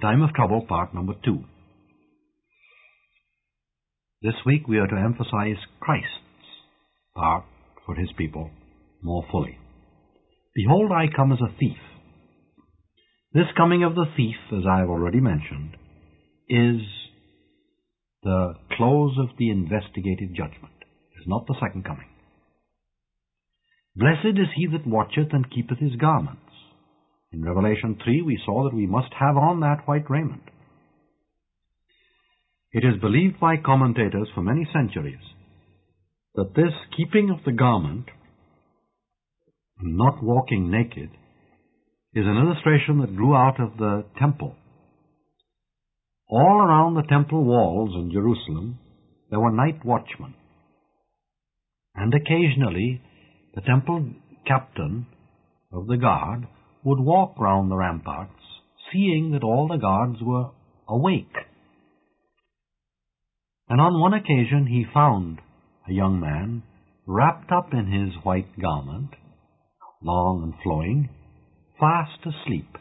Time of Trouble, part number 2. This week we are to emphasize Christ's part for his people more fully. Behold, I come as a thief. This coming of the thief, as I have already mentioned, is the close of the investigative judgment. It is not the second coming. Blessed is he that watcheth and keepeth his garments. In Revelation 3 we saw that we must have on that white raiment. It is believed by commentators for many centuries that this keeping of the garment, not walking naked, is an illustration that grew out of the temple. All around the temple walls in Jerusalem there were night watchmen, and occasionally the temple captain of the guard would walk round the ramparts, seeing that all the guards were awake. And on one occasion he found a young man wrapped up in his white garment, long and flowing, fast asleep.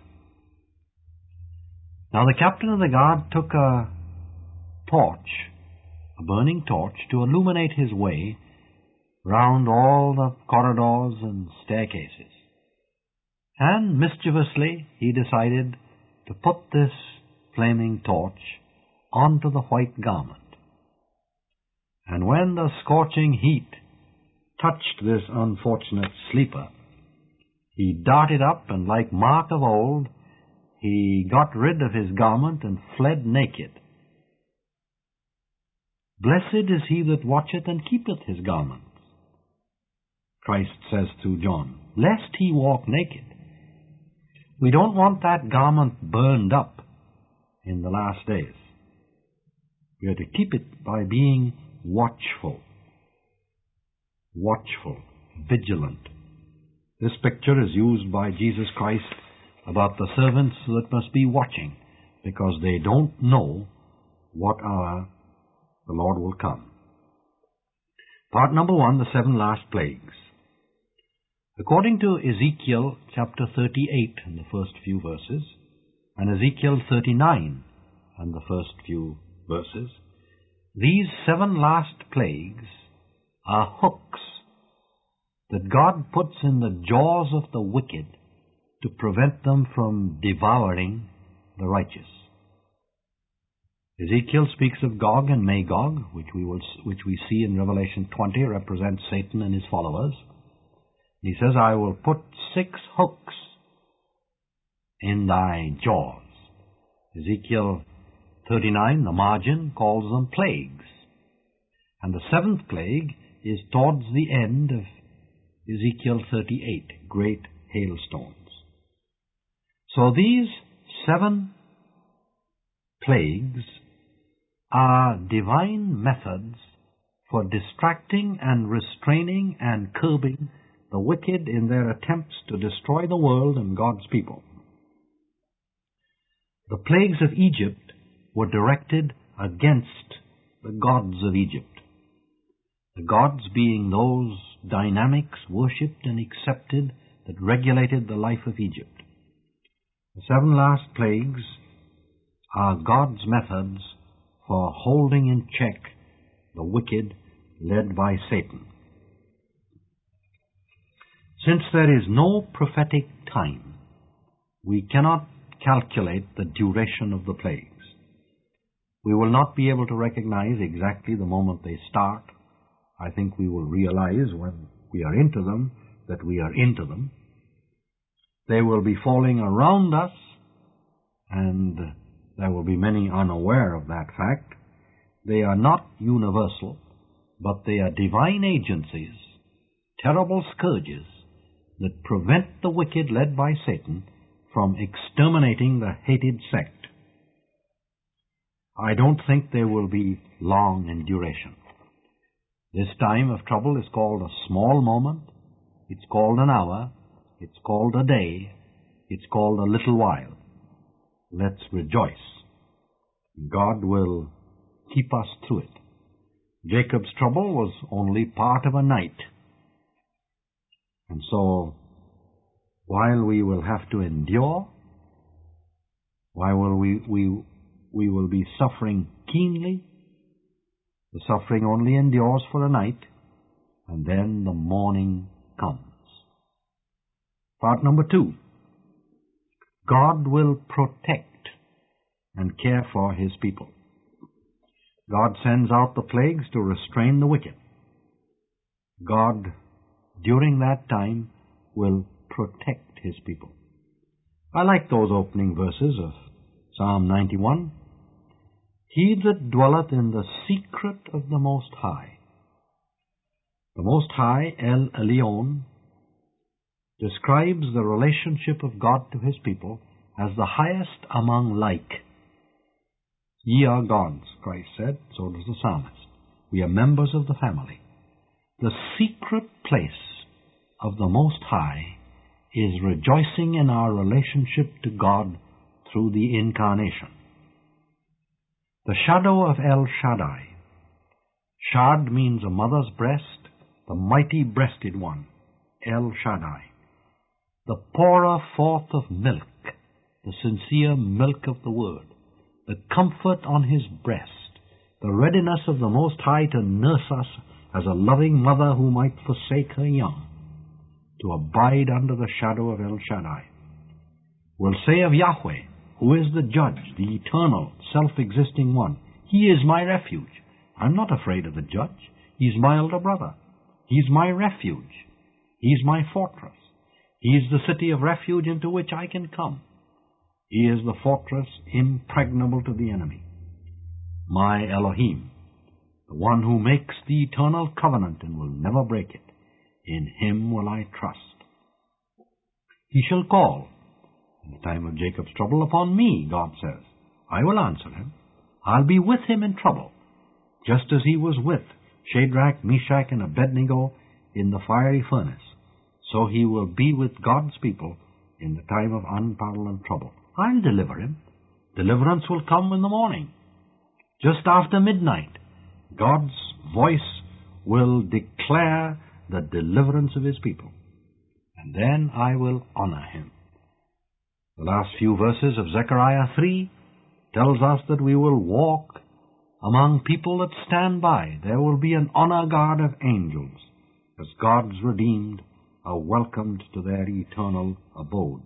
Now the captain of the guard took a torch, a burning torch, to illuminate his way round all the corridors and staircases. And mischievously he decided to put this flaming torch onto the white garment. And when the scorching heat touched this unfortunate sleeper, he darted up, and like Mark of old, he got rid of his garment and fled naked. Blessed is he that watcheth and keepeth his garments, Christ says through John, lest he walk naked. We don't want that garment burned up in the last days. We are to keep it by being watchful, vigilant. This picture is used by Jesus Christ about the servants that must be watching, because they don't know what hour the Lord will come. Part number 1, the 7 last plagues. According to Ezekiel chapter 38 and the first few verses, and Ezekiel 39 and the first few verses, these 7 last plagues are hooks that God puts in the jaws of the wicked to prevent them from devouring the righteous. Ezekiel speaks of Gog and Magog, which we see in Revelation 20 represents Satan and his followers. He says, I will put 6 hooks in thy jaws. Ezekiel 39, the margin, calls them plagues. And the 7th plague is towards the end of Ezekiel 38, great hailstones. So these 7 plagues are divine methods for distracting and restraining and curbing the wicked in their attempts to destroy the world and God's people. The plagues of Egypt were directed against the gods of Egypt, the gods being those dynamics worshipped and accepted that regulated the life of Egypt. The 7 last plagues are God's methods for holding in check the wicked led by Satan. Since there is no prophetic time, we cannot calculate the duration of the plagues. We will not be able to recognize exactly the moment they start. I think we will realize when we are into them that we are into them. They will be falling around us, and there will be many unaware of that fact. They are not universal, but they are divine agencies, terrible scourges, that prevent the wicked led by Satan from exterminating the hated sect. I don't think they will be long in duration. This time of trouble is called a small moment, it's called an hour, it's called a day, it's called a little while. Let's rejoice. God will keep us through it. Jacob's trouble was only part of a night. And so, while we will have to endure, Why will we will be suffering keenly? The suffering only endures for a night, and then the morning comes. Part number 2. God will protect and care for his people. God sends out the plagues to restrain the wicked. God, during that time, will protect his people. I like those opening verses of Psalm 91. He that dwelleth in the secret of the Most High. The Most High, El Elyon, describes the relationship of God to his people as the highest among like. Ye are gods, Christ said, so does the psalmist. We are members of the family. The secret place of the Most High is rejoicing in our relationship to God through the Incarnation. The shadow of El Shaddai. Shad means a mother's breast, the mighty-breasted one, El Shaddai. The pourer forth of milk, the sincere milk of the Word, the comfort on his breast, the readiness of the Most High to nurse us as a loving mother who might forsake her young, to abide under the shadow of El Shaddai. We'll say of Yahweh, who is the judge, the eternal, self-existing one, he is my refuge. I'm not afraid of the judge. He's my elder brother. He's my refuge. He's my fortress. He is the city of refuge into which I can come. He is the fortress impregnable to the enemy. My Elohim, the one who makes the eternal covenant and will never break it. In him will I trust. He shall call in the time of Jacob's trouble upon me, God says. I will answer him. I'll be with him in trouble, just as he was with Shadrach, Meshach, and Abednego in the fiery furnace. So he will be with God's people in the time of unparalleled trouble. I'll deliver him. Deliverance will come in the morning. Just after midnight, God's voice will declare the deliverance of his people. And then I will honor him. The last few verses of Zechariah 3 tells us that we will walk among people that stand by. There will be an honor guard of angels as God's redeemed are welcomed to their eternal abode.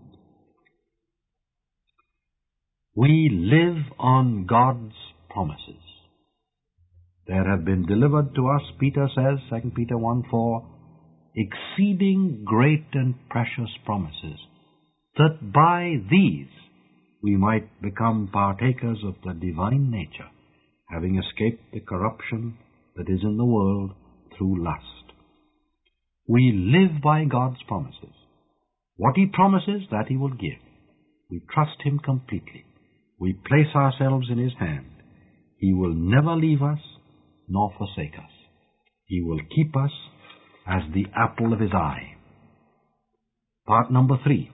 We live on God's promises. There have been delivered to us, Peter says, 2 Peter 1:4, exceeding great and precious promises, that by these we might become partakers of the divine nature, having escaped the corruption that is in the world through lust. We live by God's promises. What he promises, that he will give. We trust him completely. We place ourselves in his hand. He will never leave us nor forsake us. He will keep us as the apple of his eye. Part number 3.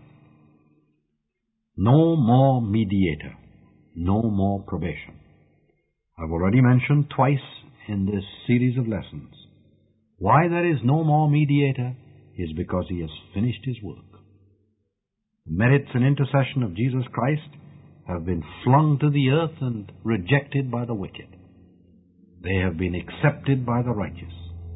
No more mediator, no more probation. I've already mentioned twice in this series of lessons. Why there is no more mediator is because he has finished his work. The merits and intercession of Jesus Christ have been flung to the earth and rejected by the wicked. They have been accepted by the righteous.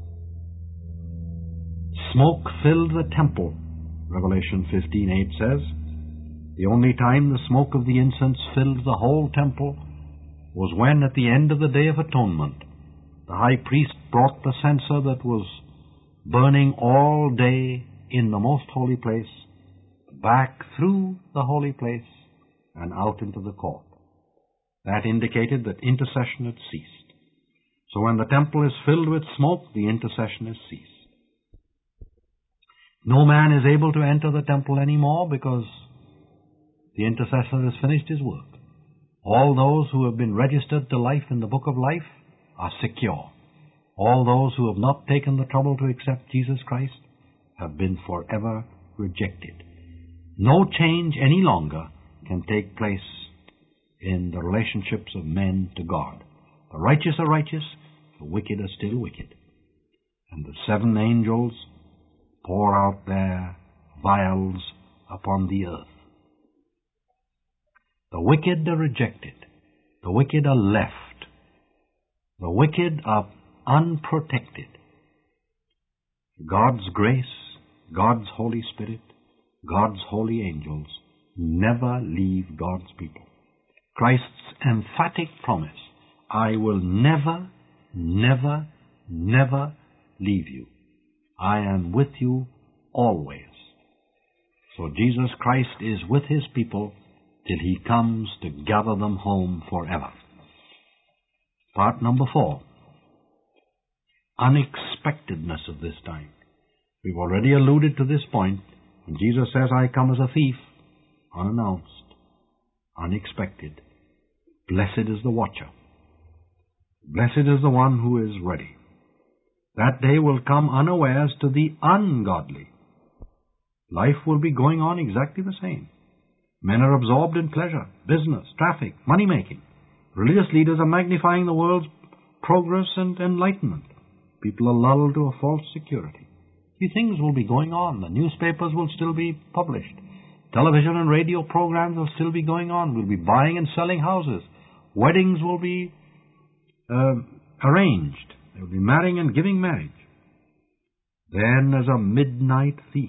Smoke filled the temple, Revelation 15:8 says. The only time the smoke of the incense filled the whole temple was when, at the end of the Day of Atonement, the high priest brought the censer that was burning all day in the most holy place back through the holy place and out into the court. That indicated that intercession had ceased. So when the temple is filled with smoke, the intercession has ceased. No man is able to enter the temple anymore because the intercessor has finished his work. All those who have been registered to life in the book of life are secure. All those who have not taken the trouble to accept Jesus Christ have been forever rejected. No change any longer can take place in the relationships of men to God. The righteous are righteous, the wicked are still wicked. And the 7 angels pour out their vials upon the earth. The wicked are rejected. The wicked are left. The wicked are unprotected. God's grace, God's Holy Spirit, God's holy angels never leave God's people. Christ's emphatic promise, I will never, never, never leave you. I am with you always. So Jesus Christ is with His people till He comes to gather them home forever. Part number 4. Unexpectedness of this time. We've already alluded to this point when Jesus says, I come as a thief, unannounced, unexpected. Blessed is the watcher. Blessed is the one who is ready. That day will come unawares to the ungodly. Life will be going on exactly the same. Men are absorbed in pleasure, business, traffic, money-making. Religious leaders are magnifying the world's progress and enlightenment. People are lulled to a false security. These things will be going on. The newspapers will still be published. Television and radio programs will still be going on. We'll be buying and selling houses. Weddings will be arranged. They will be marrying and giving marriage. Then as a midnight thief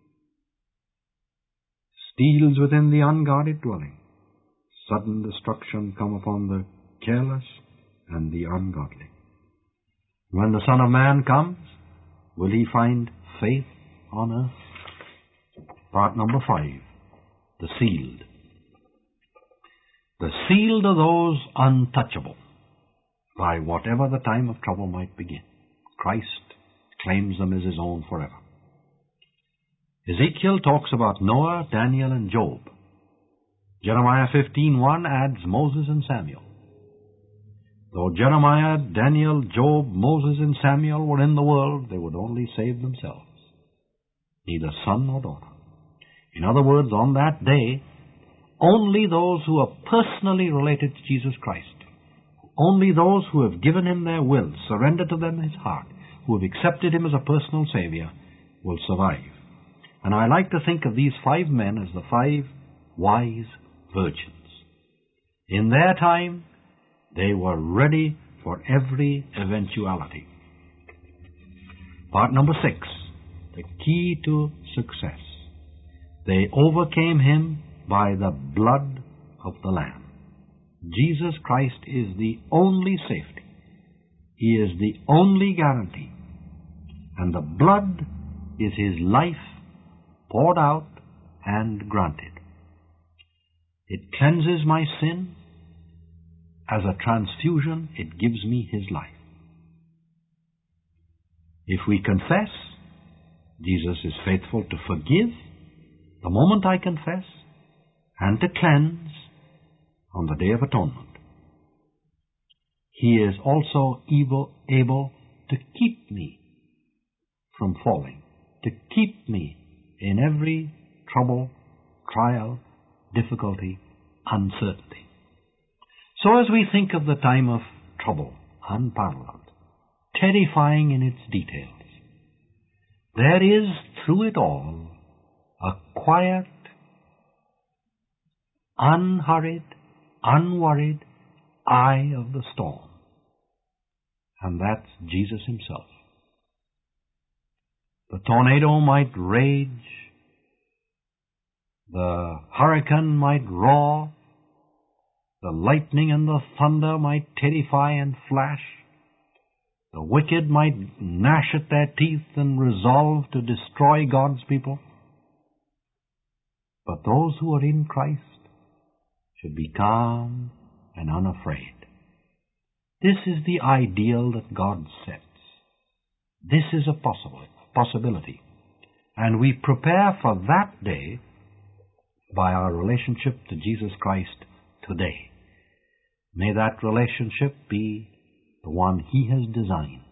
steals within the unguarded dwelling, sudden destruction come upon the careless and the ungodly. When the Son of Man comes, will He find faith on earth? Part number 5. The sealed. The sealed are those untouchable by whatever the time of trouble might begin. Christ claims them as His own forever. Ezekiel talks about Noah, Daniel, and Job. Jeremiah 15:1 adds Moses and Samuel. Though Jeremiah, Daniel, Job, Moses, and Samuel were in the world, they would only save themselves, neither son nor daughter. In other words, on that day, only those who are personally related to Jesus Christ, only those who have given Him their will, surrendered to them His heart, who have accepted Him as a personal Savior, will survive. And I like to think of these 5 men as the 5 wise virgins. In their time, they were ready for every eventuality. Part number 6, the key to success. They overcame him by the blood of the Lamb. Jesus Christ is the only safety. He is the only guarantee. And the blood is His life poured out and granted. It cleanses my sin. As a transfusion, it gives me His life. If we confess, Jesus is faithful to forgive the moment I confess and to cleanse on the Day of Atonement. He is also able to keep me from falling, to keep me in every trouble, trial, difficulty, uncertainty. So as we think of the time of trouble, unparalleled, terrifying in its details, there is through it all a quiet, unhurried, unworried eye of the storm. And that's Jesus Himself. The tornado might rage, the hurricane might roar, the lightning and the thunder might terrify and flash, the wicked might gnash at their teeth and resolve to destroy God's people. But those who are in Christ should be calm and unafraid. This is the ideal that God sets. This is a possibility. And we prepare for that day by our relationship to Jesus Christ today. May that relationship be the one He has designed